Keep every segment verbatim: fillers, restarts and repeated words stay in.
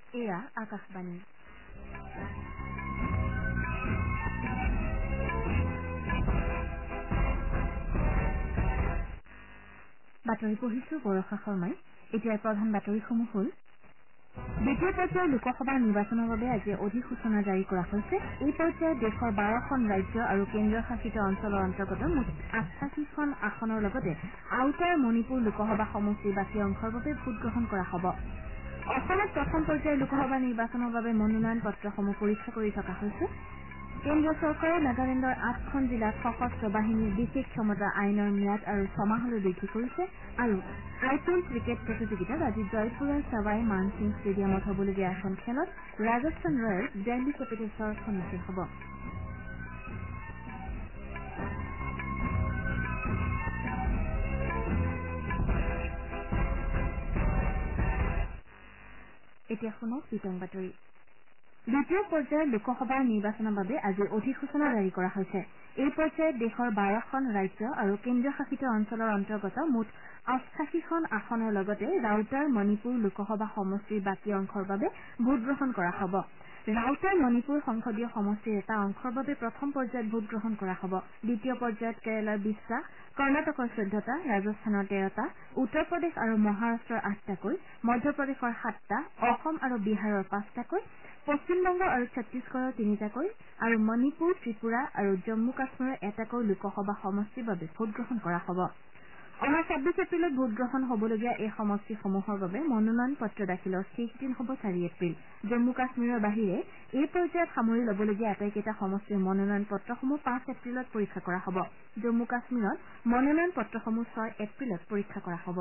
এয়া আকাশবাণী বাতৰি পঢ়িছো বৰষা শৰ্মাই এতিয়াৰ প্ৰধান বাতৰিসমূহ হ'ল দ্বিতীয় পৰ্যায়ৰ লোকসভা নিৰ্বাচনৰ বাবে আজি অধিসূচনা জাৰি কৰা হৈছে এই পৰ্যায়ত দেশৰ বাৰখন ৰাজ্য আৰু কেন্দ্ৰীয় শাসিত অঞ্চলৰ অন্তৰ্গত মুঠ আঠাশীখন আসনৰ লগতে আউটাৰ মণিপুৰ লোকসভা সমষ্টিৰ বাকী অংশৰ বাবে ভোটগ্ৰহণ কৰা হ'ব অসমত প্ৰথম পৰ্যায়ৰ লোকসভা নিৰ্বাচনৰ বাবে মনোনয়ন পত্ৰসমূহ পৰীক্ষা কৰি থকা হৈছে কেন্দ্ৰীয় চৰকাৰে নাগালেণ্ডৰ আঠখন জিলাত সশস্ত্ৰ বাহিনীৰ বিশেষ ক্ষমতা আইনৰ ম্যাদ আৰু ছমাহলৈ বৃদ্ধি কৰিছে আৰু আই পি এল ক্ৰিকেট প্ৰতিযোগিতাত আজি জয়পুৰৰ ছাৱাই মানসিং ষ্টেডিয়ামত হ'বলগীয়া এখন খেলত ৰাজস্থান ৰয়েলছ দিল্লী কেপিটেলছৰ সন্মুখীন হ'ব এতিয়া শুনক বিতং বাতৰি দ্বিতীয় পৰ্যায়ৰ লোকসভাৰ নিৰ্বাচনৰ বাবে আজি অধিসূচনা জাৰি কৰা হৈছে এই পৰ্যায়ত দেশৰ বাৰখন ৰাজ্য আৰু কেন্দ্ৰীয় শাসিত অঞ্চলৰ অন্তৰ্গত মুঠ আঠাশীখন আসনৰ লগতে ৰাউটাৰ মণিপুৰ লোকসভা সমষ্টিৰ বাকী অংশৰ বাবে ভোটগ্ৰহণ কৰা হ'ব ৰাউটাৰ মণিপুৰ সংসদীয় সমষ্টিৰ এটা অংশৰ বাবে প্ৰথম পৰ্যায়ত ভোটগ্ৰহণ কৰা হ'ব দ্বিতীয় পৰ্যায়ত কেৰালাৰ বিশটা কৰ্ণাটকৰ চৈধ্যটা ৰাজস্থানৰ তেৰটা উত্তৰ প্ৰদেশ আৰু মহাৰাষ্ট্ৰৰ আঠটাকৈ মধ্যপ্ৰদেশৰ সাতটা অসম আৰু বিহাৰৰ পাঁচটাকৈ পশ্চিমবংগ আৰু ছত্তিশগড়ৰ তিনিটাকৈ আৰু মণিপুৰ ত্ৰিপুৰা আৰু জম্মু কাশ্মীৰৰ এটাকৈ লোকসভা সমষ্টিৰ বাবে ভোটগ্ৰহণ কৰা হ'ব অহা ছাব্বিছ এপ্ৰিলত ভোটগ্ৰহণ হ'বলগীয়া এই সমষ্টিসমূহৰ বাবে মনোনয়ন পত্ৰ দাখিলৰ শেষ দিন হ'ব চাৰি এপ্ৰিল জম্মু কাশ্মীৰৰ বাহিৰে এই পৰ্যায়ত সামৰি ল'বলগীয়া আটাইকেইটা সমষ্টিৰ মনোনয়ন পত্ৰসমূহ পাঁচ এপ্ৰিলত পৰীক্ষা কৰা হ'ব জম্মু কাশ্মীৰত মনোনয়ন পত্ৰসমূহ ছয় এপ্ৰিলত পৰীক্ষা কৰা হ'ব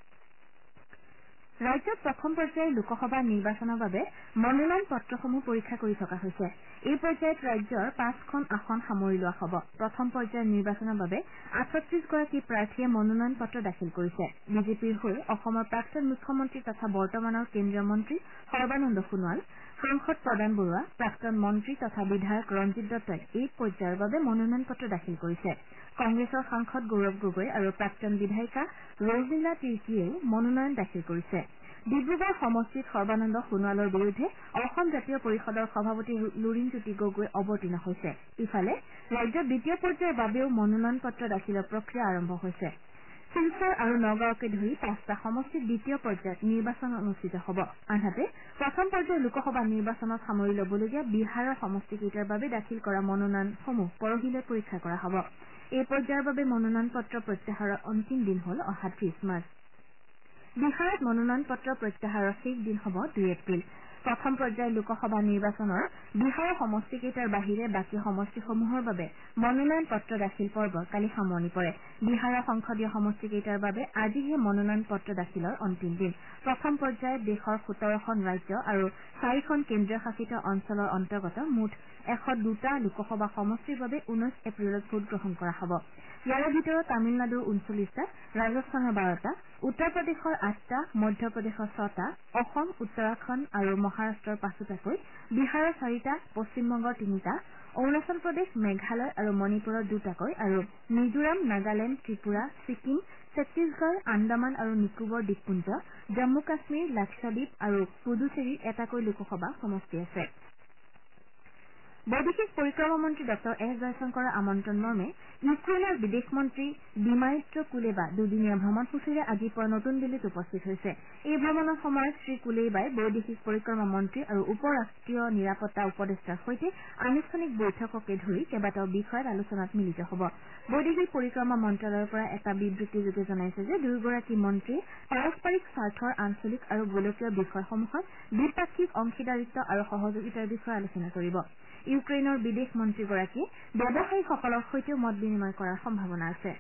ৰাজ্যত প্ৰথম পৰ্যায়ৰ লোকসভা নিৰ্বাচনৰ বাবে মনোনয়ন পত্ৰসমূহ পৰীক্ষা কৰি থকা হৈছে এই পৰ্যায়ত ৰাজ্যৰ পাঁচখন আসন সামৰি লোৱা হ'ব প্ৰথম পৰ্যায়ৰ নিৰ্বাচনৰ বাবে আঠত্ৰিশ গৰাকী প্ৰাৰ্থীয়ে মনোনয়ন পত্ৰ দাখিল কৰিছে বিজেপিৰ হৈ অসমৰ প্ৰাক্তন মুখ্যমন্ত্ৰী তথা বৰ্তমানৰ কেন্দ্ৰীয় মন্ত্ৰী সৰ্বানন্দ সোণোৱাল সাংসদ প্ৰদান বৰুৱা প্ৰাক্তন মন্ত্ৰী তথা বিধায়ক ৰঞ্জিত দত্তই এই পৰ্যায়ৰ বাবে মনোনয়ন পত্ৰ দাখিল কৰিছে কংগ্ৰেছৰ সাংসদ গৌৰৱ গগৈ আৰু প্ৰাক্তন বিধায়িকা ৰজিলা তিৰ্কীয়েও মনোনয়ন দাখিল কৰিছে ডিব্ৰুগড় সমষ্টিত সৰ্বানন্দ সোণোৱালৰ বিৰুদ্ধে অসম জাতীয় পৰিষদৰ সভাপতি লুৰিণজ্যোতি গগৈ অৱতীৰ্ণ হৈছে ইফালে ৰাজ্যত দ্বিতীয় পৰ্যায়ৰ বাবেও মনোনয়ন পত্ৰ দাখিলৰ প্ৰক্ৰিয়া আৰম্ভ হৈছে শিলচৰ আৰু নগাঁৱকে ধৰি পাঁচটা সমষ্টিত দ্বিতীয় পৰ্যায়ত নিৰ্বাচন অনুষ্ঠিত হ'ব আনহাতে প্ৰথম পৰ্যায়ৰ লোকসভা নিৰ্বাচনত সামৰি ল'বলগীয়া বিহাৰৰ সমষ্টিকেইটাৰ বাবে দাখিল কৰা মনোনয়নসমূহ পৰহিলৈ পৰীক্ষা কৰা হ'ব এই পৰ্যায়ৰ বাবে মনোনয়ন পত্ৰ প্ৰত্যাহাৰৰ অন্তিম দিন হ'ল অহা ত্ৰিশ মাৰ্চ বিহাৰত মনোনয়ন পত্ৰ প্ৰত্যাহাৰৰ শেষ দিন হ'ব দুই এপ্ৰিল প্ৰথম পৰ্যায়ৰ লোকসভা নিৰ্বাচনৰ বিহাৰৰ সমষ্টিকেইটাৰ বাহিৰে বাকী সমষ্টিসমূহৰ বাবে মনোনয়ন পত্ৰ দাখিল পৰ্ব কালি সামৰণি পৰে বিহাৰৰ সংসদীয় সমষ্টিকেইটাৰ বাবে আজিহে মনোনয়ন পত্ৰ দাখিলৰ অন্তিম দিন প্ৰথম পৰ্যায়ত দেশৰ সোতৰখন ৰাজ্য আৰু চাৰিখন কেন্দ্ৰীয় শাসিত অঞ্চলৰ অন্তৰ্গত মুঠ এশ দুটা লোকসভা সমষ্টিৰ বাবে ঊনৈশ এপ্ৰিলত ভোটগ্ৰহণ কৰা হ'ব ইয়াৰে ভিতৰত তামিলনাডুৰ ঊনচল্লিছটা ৰাজস্থানৰ বাৰটা উত্তৰ প্ৰদেশৰ আঠটা মধ্যপ্ৰদেশৰ ছটা অসম উত্তৰাখণ্ড আৰু মহাৰাষ্ট্ৰৰ পাঁচোটাকৈ বিহাৰৰ চাৰিটা পশ্চিমবংগৰ তিনিটা অৰুণাচল প্ৰদেশ মেঘালয় আৰু মণিপুৰৰ দুটাকৈ আৰু মিজোৰাম নাগালেণ্ড ত্ৰিপুৰা ছিকিম ছত্তিশগড় আন্দামান আৰু নিকোবৰ দ্বীপপুঞ্জ জম্মু কাশ্মীৰ লাক্ষাদ্বীপ আৰু পুডুচেৰীৰ এটাকৈ লোকসভা সমষ্টি আছে বৈদেশিক পৰিক্ৰমা মন্ত্ৰী ডঃ এছ জয়শংকৰৰ আমন্ত্ৰণ মৰ্মে ইউক্ৰেইনৰ বিদেশ মন্ত্ৰী দিমাইট্ৰ কুলেবা দুদিনীয়া ভ্ৰমণসূচীৰে আজিৰ পৰা নতুন দিল্লীত উপস্থিত হৈছে এই ভ্ৰমণৰ সময়ত শ্ৰী কুলেবাই বৈদেশিক পৰিক্ৰমা মন্ত্ৰী আৰু উপ ৰাষ্ট্ৰীয় নিৰাপত্তা উপদেষ্টাৰ সৈতে আনুষ্ঠানিক বৈঠককে ধৰি কেইবাটাও বিষয়ত আলোচনাত মিলিত হ'ব বৈদেশিক পৰিক্ৰমা মন্ত্ৰালয়ৰ পৰা এটা বিবৃতিযোগে জনাইছে যে দুয়োগৰাকী মন্ত্ৰীয়ে পাৰস্পৰিক স্বাৰ্থৰ আঞ্চলিক আৰু গোলকীয় বিষয়সমূহত দ্বিপাক্ষিক অংশীদাৰিত্ব আৰু সহযোগিতাৰ বিষয়ে আলোচনা কৰিব ইউক্ৰেইনৰ বিদেশ মন্ত্ৰীগৰাকীয়ে ব্যৱসায়ীসকলৰ সৈতেও মত বিনিময় কৰাৰ সম্ভাৱনা আছে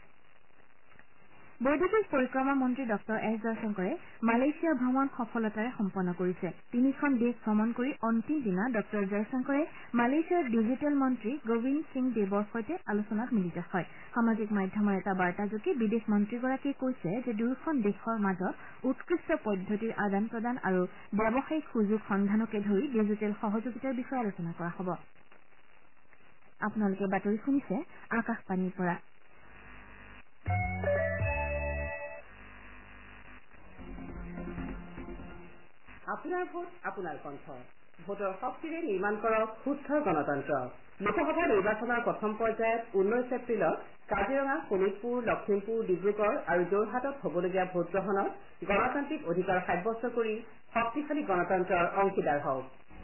বৈদেশিক পৰিক্ৰমা মন্ত্ৰী ডঃ এছ জয়শংকৰে মালয়েছিয়া ভ্ৰমণ সফলতাৰে সম্পন্ন কৰিছে তিনিখন দেশ ভ্ৰমণ কৰি অন্তিম দিনা ডঃ জয়শংকৰে মালয়েছিয়াৰ ডিজিটেল মন্ত্ৰী গোবিন্দ সিং দেৱৰ সৈতে আলোচনাত মিলিত হয় সামাজিক মাধ্যমৰ এটা বাৰ্তাযোগে বিদেশ মন্ত্ৰীগৰাকীয়ে কৈছে যে দুয়োখন দেশৰ মাজত উৎকৃষ্ট পদ্ধতিৰ আদান প্ৰদান আৰু ব্যৱসায়িক সুযোগ সন্ধানকে ধৰি ডিজিটেল সহযোগিতাৰ বিষয়ে আলোচনা কৰা হ'ব আপোনালোকে বাতৰি শুনিছে আকাশবাণীৰ পৰা আপোনাৰ ভোট আপোনাৰ কণ্ঠ ভোটৰ শক্তিৰে নিৰ্মাণ কৰক সুস্থ গণতন্ত্ৰ লোকসভা নিৰ্বাচনৰ প্ৰথম পৰ্যায়ত ঊনৈশ এপ্ৰিলত কাজিৰঙা শোণিতপুৰ লখিমপুৰ ডিব্ৰুগড় আৰু যোৰহাটত হ'বলগীয়া ভোটগ্ৰহণত গণতান্ত্ৰিক অধিকাৰ সাব্যস্ত কৰি শক্তিশালী গণতন্ত্ৰৰ অংশীদাৰ হওক।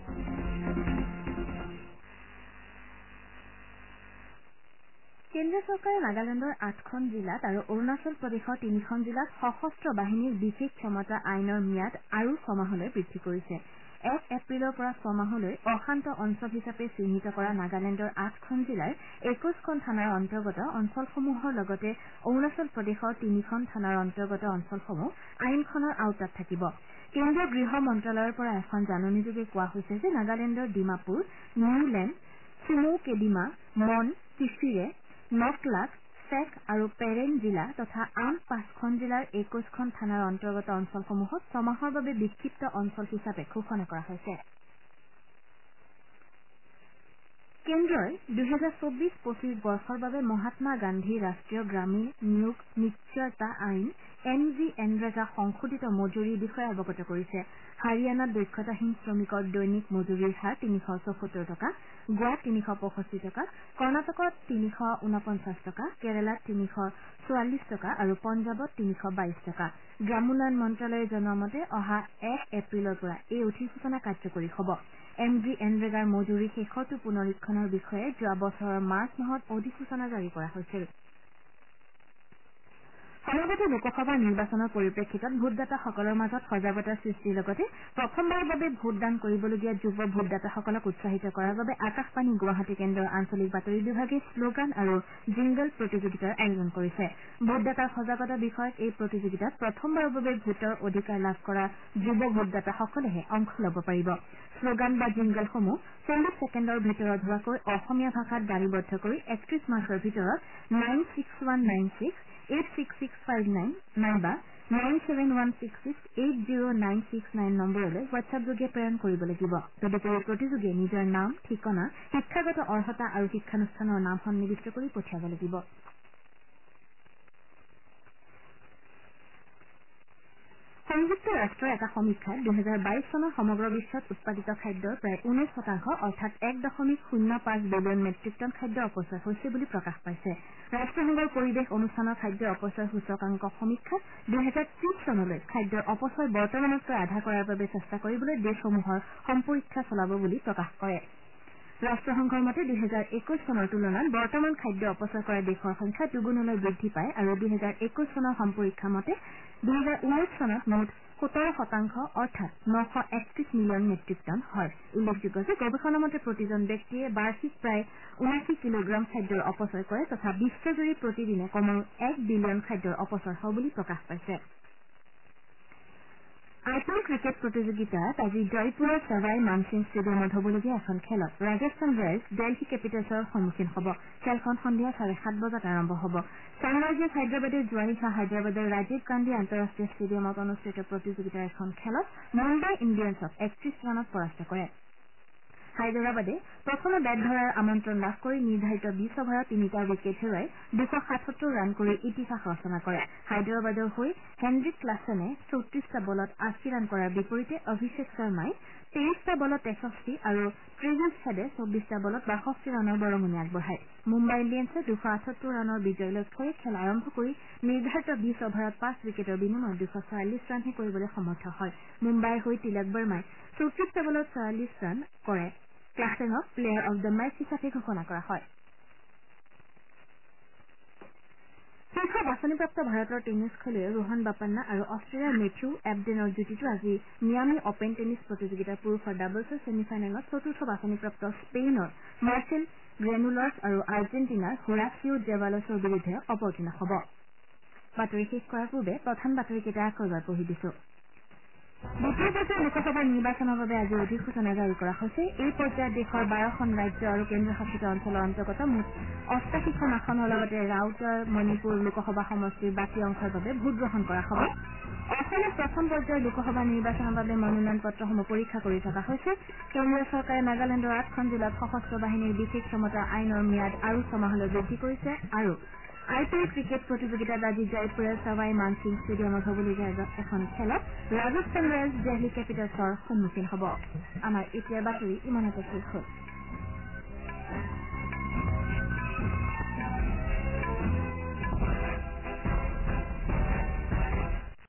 কেন্দ্ৰীয় চৰকাৰে নাগালেণ্ডৰ আঠখন জিলাত আৰু অৰুণাচল প্ৰদেশৰ তিনিখন জিলাত সশস্ত্ৰ বাহিনীৰ বিশেষ ক্ষমতা আইনৰ ম্যাদ আৰু ছমাহলৈ বৃদ্ধি কৰিছে। এক এপ্ৰিলৰ পৰা ছমাহলৈ অশান্ত অঞ্চল হিচাপে চিহ্নিত কৰা নাগালেণ্ডৰ আঠখন জিলাৰ একৈশখন থানাৰ অন্তৰ্গত অঞ্চলসমূহৰ লগতে অৰুণাচল প্ৰদেশৰ তিনিখন থানাৰ অন্তৰ্গত অঞ্চলসমূহ আইনখনৰ আওতাত থাকিব। কেন্দ্ৰীয় গৃহ মন্ত্ৰালয়ৰ পৰা এখন জাননীযোগে কোৱা হৈছে যে নাগালেণ্ডৰ ডিমাপুৰ নিউলেণ্ড চিমৌকেডিমা মন টিচিৰে নকলাক চেক আৰু পেৰেন জিলা তথা আন পাঁচখন জিলাৰ একৈশখন থানাৰ অন্তৰ্গত অঞ্চলসমূহক ছমাহৰ বাবে বিক্ষিপ্ত অঞ্চল হিচাপে ঘোষণা কৰা হৈছে। কেন্দ্ৰই দুহেজাৰ চৌবিশ পঁচিশ বৰ্ষৰ বাবে মহাত্মা গান্ধী ৰাষ্ট্ৰীয় গ্ৰামীণ নিয়োগ নিশ্চয়তা আইন এন জি এনৰেগা সংশোধিত মজুৰিৰ বিষয়ে অৱগত কৰিছে। হাৰিয়ানাত দক্ষতাহীন শ্ৰমিকৰ দৈনিক মজুৰিৰ হাৰ তিনিশ চৌসত্তৰ টকা, গোৱাত তিনিশ পঁয়ষষ্ঠি টকা, কৰ্ণাটকত তিনিশ ঊনপঞ্চাশ টকা, কেৰালাত তিনিশ চৌৱাল্লিছ টকা আৰু পঞ্জাৱত তিনিশ বাইশ টকা। গ্ৰামোন্নয়ন মন্ত্ৰালয়ে জনোৱা মতে অহা এক এপ্ৰিলৰ পৰা এই অধিসূচনা কাৰ্যকৰী হ'ব। এম জি এনৰেগাৰ মজুৰি শেষৰটো পুনৰীক্ষণৰ বিষয়ে যোৱা বছৰৰ মাৰ্চ মাহত অধিসূচনা জাৰি কৰা হৈছিল। সমাগত লোকসভা নিৰ্বাচনৰ পৰিপ্ৰেক্ষিতত ভোটদাতাসকলৰ মাজত সজাগতাৰ সৃষ্টিৰ লগতে প্ৰথমবাৰৰ বাবে ভোটদান কৰিবলগীয়া যুৱ ভোটদাতাসকলক উৎসাহিত কৰাৰ বাবে আকাশবাণী গুৱাহাটী কেন্দ্ৰৰ আঞ্চলিক বাতৰি বিভাগে শ্লোগান আৰু জিংগল প্ৰতিযোগিতাৰ আয়োজন কৰিছে। ভোটদাতাৰ সজাগতা বিষয়ক এই প্ৰতিযোগিতাত প্ৰথমবাৰৰ বাবে ভোটৰ অধিকাৰ লাভ কৰা যুৱ ভোটদাতাসকলেহে অংশ ল'ব পাৰিব। শ্লোগান বা জিংগলসমূহ চল্লিছ ছেকেণ্ডৰ ভিতৰত হোৱাকৈ অসমীয়া ভাষাত গালিবদ্ধ কৰি একত্ৰিশ মাৰ্চৰ ভিতৰত nine six one nine six eight six six five nine নাইবা nine seven one six six eight zero' nine six nine নম্বৰলৈ হোৱাটছএপযোগে প্ৰেৰণ কৰিব লাগিব। তদুপৰি প্ৰতিযোগীয়ে নিজৰ নাম ঠিকনা শিক্ষাগত অৰ্হতা আৰু শিক্ষানুষ্ঠানৰ নাম সন্নিবিষ্ট কৰি পঠিয়াব লাগিব। সংযুক্ত ৰাষ্ট্ৰৰ এটা সমীক্ষাত দুহেজাৰ বাইশ চনৰ সমগ্ৰ বিশ্বত উৎপাদিত খাদ্যৰ প্ৰায় ঊনৈশ শতাংশ অৰ্থাৎ এক দশমিক শূন্য পাঁচ বিলিয়ন মেট্ৰিক টন খাদ্য অপচয় হৈছে বুলি প্ৰকাশ পাইছে। ৰাষ্ট্ৰসংঘৰ পৰিৱেশ অনুষ্ঠানৰ খাদ্য অপচয় সূচকাংক সমীক্ষাত দুহেজাৰ ত্ৰিশ চনলৈ খাদ্যৰ অপচয় বৰ্তমানতকৈ আধা কৰাৰ বাবে চেষ্টা কৰিবলৈ দেশসমূহৰ সম্পৰীক্ষা চলাব বুলি প্ৰকাশ কৰে। ৰাষ্ট্ৰসংঘৰ মতে দুহেজাৰ একৈশ চনৰ তুলনাত বৰ্তমান খাদ্য অপচয় কৰা দেশৰ সংখ্যা দুগুণলৈ বৃদ্ধি পায় আৰু দুহেজাৰ একৈশ চনৰ সম্পৰীক্ষা মতে দুহেজাৰ ঊনৈশ চনত মুঠ সোতৰ শতাংশ অৰ্থাৎ নশ একত্ৰিশ মিলিয়ন মেট্ৰিক টন হয়। উল্লেখযোগ্য যে গৱেষণা মতে প্ৰতিজন ব্যক্তিয়ে বাৰ্ষিক প্ৰায় ঊনাশী কিলোগ্ৰাম খাদ্যৰ অপচয় কৰে তথা বিশ্বজুৰি প্ৰতিদিনে কমেও এক বিলিয়ন খাদ্যৰ অপচয় হয় বুলি প্ৰকাশ পাইছে। আই পি এল ক্ৰিকেট প্ৰতিযোগিতাত আজি জয়পুৰৰ ছাৱাই মানসিং ষ্টেডিয়ামত হ'বলগীয়া এখন খেলত ৰাজস্থান ৰয়েলছ দেলহি কেপিটেলছৰ সন্মুখীন হ'ব। খেলখন সন্ধিয়া চাৰে সাত বজাত আৰম্ভ হ'ব। ছানৰাইজাৰ্ছ হায়দৰাবাদে যোৱা নিশা হায়দৰাবাদৰ ৰাজীৱ গান্ধী আন্তঃৰাষ্ট্ৰীয় ষ্টেডিয়ামত অনুষ্ঠিত প্ৰতিযোগিতাৰ এখন খেলত মুম্বাই ইণ্ডিয়ানছক একত্ৰিশ ৰানত পৰাস্ত কৰে। হায়দৰাবাদে প্ৰথমে বেট ধৰাৰ আমন্ত্ৰণ লাভ কৰি নিৰ্ধাৰিত বিছ অভাৰত তিনিটা উইকেট হেৰুৱাই দুশ সাতসত্তৰ ৰান কৰি ইতিহাস ৰচনা কৰে। হায়দৰাবাদৰ হৈ হেনৰিক ক্লাছেনে চৌত্ৰিশটা বলত আশী ৰান কৰাৰ বিপৰীতে অভিষেক শৰ্মাই তেইশটা বলত তেষষ্ঠি আৰু ত্ৰিভুজ হেডে চৌবিশটা বলত বাষষ্ঠি ৰানৰ বৰঙণি আগবঢ়ায়। মুম্বাই ইণ্ডিয়ানছে দুশ আঠসত্তৰ ৰানৰ বিজয় লক্ষ্যৰে খেল আৰম্ভ কৰি নিৰ্ধাৰিত বিছ অভাৰত পাঁচ উইকেটৰ বিনিময়ত দুশ ছয়াল্লিছ ৰানহে কৰিবলৈ সমৰ্থ হয়। মুম্বাইৰ হৈ তিলক বৰ্মাই চৌত্ৰিশটা বলত ছয়াল্লিছ ৰান কৰে। ক্লাছেনক প্লেয়াৰ অব দ্য মেচ হিচাপে ঘোষণা কৰা হয়। শীৰ্ষ বাছনিপ্ৰাপ্ত ভাৰতৰ টেনিছ খেলুৱৈ ৰোহন বাপান্না আৰু অষ্ট্ৰেলিয়াৰ মেথিউ এবডেনৰ যুটিটো আজি মিয়ামি অপেন টেনিছ প্ৰতিযোগিতাৰ পুৰুষৰ ডাবলছৰ ছেমি ফাইনেলত চতুৰ্থ বাছনিপ্ৰাপ্ত স্পেইনৰ মাৰ্চেল গ্ৰেনুলাৰ্ছ আৰু আৰ্জেণ্টিনাৰ হোৰাচিঅ জেৱালছৰ বিৰুদ্ধে অৱতীৰ্ণ হ'ব। বাতৰি শেষ কৰাৰ পূৰ্বে প্ৰধান বাতৰিকেইটা আকৌ এবাৰ পঢ়ি দিছো। দ্বিতীয় পৰ্যায়ৰ লোকসভা নিৰ্বাচনৰ বাবে আজি অধিসূচনা জাৰি কৰা হৈছে। এই পৰ্যায়ত দেশৰ বাৰখন ৰাজ্য আৰু কেন্দ্ৰীয়শাসিত অঞ্চলৰ অন্তৰ্গত মুঠ অষ্টাশীখন আসনৰ লগতে ৰাউটাৰ মণিপুৰ লোকসভা সমষ্টিৰ বাকী অংশৰ বাবে ভোটগ্ৰহণ কৰা হ'ব। অসমত প্ৰথম পৰ্যায়ৰ লোকসভা নিৰ্বাচনৰ বাবে মনোনয়ন পত্ৰসমূহ পৰীক্ষা কৰি থকা হৈছে। কেন্দ্ৰীয় চৰকাৰে নাগালেণ্ডৰ আঠখন জিলাত সশস্ত্ৰ বাহিনীৰ বিশেষ ক্ষমতা আইনৰ ম্যাদ আৰু ছমাহলৈ বৃদ্ধি কৰিছে আৰু আই পি এল ক্ৰিকেট প্ৰতিযোগিতাত আজি জয়পুৰৰ চাৱাই মানসিং ষ্টেডিয়ামত হ'বলগীয়া এখন খেলত ৰাজস্থান ৰয়েলছ দিল্লী কেপিটেলছৰ সন্মুখীন হ'ব। আমাৰ এতিয়াৰ বাতৰি ইমানতে শেষ হ'ল।